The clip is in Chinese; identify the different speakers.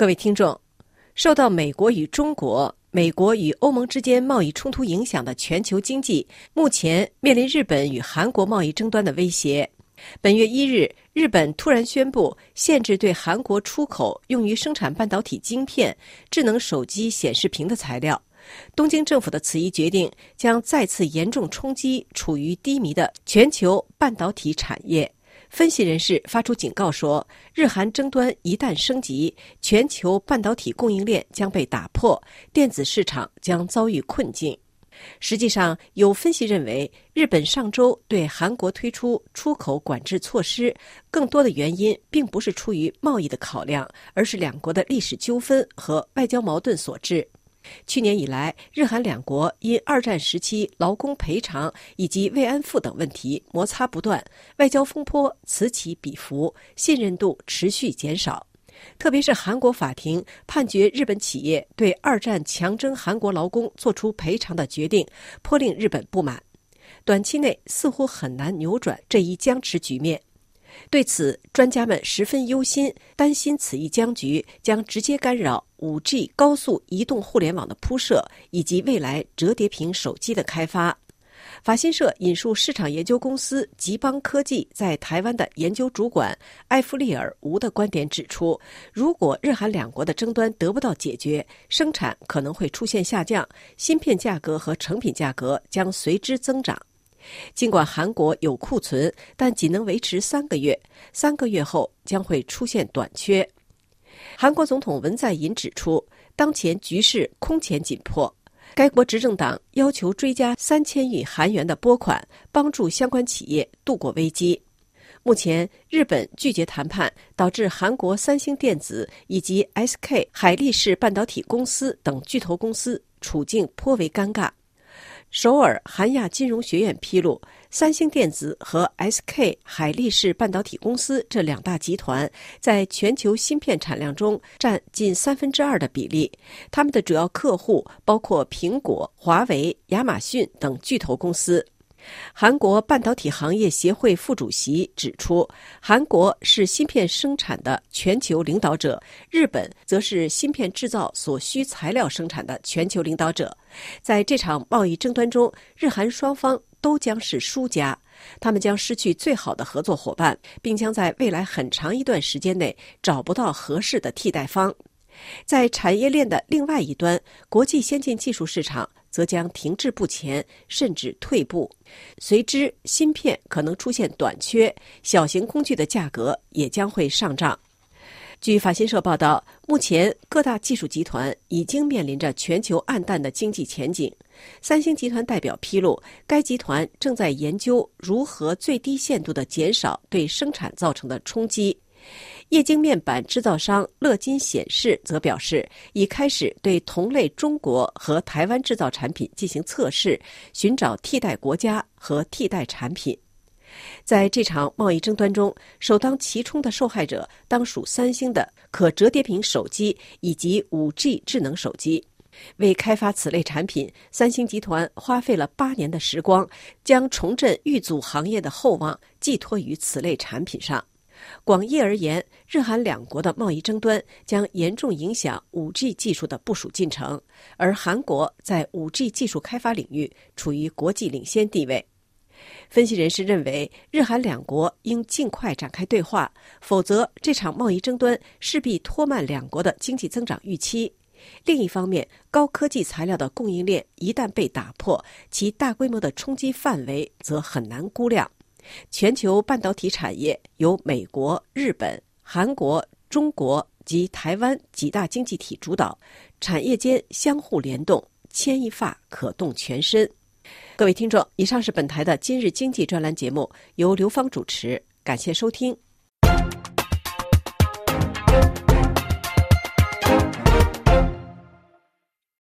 Speaker 1: 各位听众，受到美国与中国、美国与欧盟之间贸易冲突影响的全球经济，目前面临日本与韩国贸易争端的威胁。本月1日，日本突然宣布限制对韩国出口用于生产半导体晶片、智能手机显示屏的材料。东京政府的此一决定将再次严重冲击处于低迷的全球半导体产业。分析人士发出警告说，日韩争端一旦升级，全球半导体供应链将被打破，电子市场将遭遇困境。实际上，有分析认为，日本上周对韩国推出出口管制措施，更多的原因并不是出于贸易的考量，而是两国的历史纠纷和外交矛盾所致。去年以来，日韩两国因二战时期劳工赔偿以及慰安妇等问题摩擦不断，外交风波此起彼伏，信任度持续减少。特别是韩国法庭判决日本企业对二战强征韩国劳工做出赔偿的决定，颇令日本不满。短期内似乎很难扭转这一僵持局面。对此，专家们十分忧心，担心此一僵局将直接干扰 5G 高速移动互联网的铺设，以及未来折叠屏手机的开发。法新社引述市场研究公司吉邦科技在台湾的研究主管艾弗利尔·吴的观点指出，如果日韩两国的争端得不到解决，生产可能会出现下降，芯片价格和成品价格将随之增长。尽管韩国有库存，但仅能维持3个月，3个月后将会出现短缺。韩国总统文在寅指出，当前局势空前紧迫，该国执政党要求追加3000亿韩元的拨款，帮助相关企业度过危机。目前，日本拒绝谈判，导致韩国三星电子以及 SK 海力士半导体公司等巨头公司处境颇为尴尬。首尔韩亚金融学院披露，三星电子和 SK 海力士半导体公司这两大集团在全球芯片产量中占近2/3的比例，他们的主要客户包括苹果、华为、亚马逊等巨头公司。韩国半导体行业协会副主席指出，韩国是芯片生产的全球领导者，日本则是芯片制造所需材料生产的全球领导者。在这场贸易争端中，日韩双方都将是输家，他们将失去最好的合作伙伴，并将在未来很长一段时间内找不到合适的替代方。在产业链的另外一端，国际先进技术市场则将停滞不前，甚至退步，随之芯片可能出现短缺，小型工具的价格也将会上涨。据法新社报道，目前各大技术集团已经面临着全球暗淡的经济前景。三星集团代表披露，该集团正在研究如何最低限度地减少对生产造成的冲击。液晶面板制造商乐金显示则表示，已开始对同类中国和台湾制造产品进行测试，寻找替代国家和替代产品。在这场贸易争端中，首当其冲的受害者当属三星的可折叠屏手机以及 5G 智能手机。为开发此类产品，三星集团花费了8年的时光，将重振玉组行业的厚望寄托于此类产品上。广义而言，日韩两国的贸易争端将严重影响 5G 技术的部署进程，而韩国在 5G 技术开发领域处于国际领先地位。分析人士认为，日韩两国应尽快展开对话，否则这场贸易争端势必拖慢两国的经济增长预期。另一方面，高科技材料的供应链一旦被打破，其大规模的冲击范围则很难估量。全球半导体产业由美国、日本、韩国、中国及台湾几大经济体主导，产业间相互联动，牵一发可动全身。各位听众，以上是本台的今日经济专栏节目，由刘芳主持，感谢收听，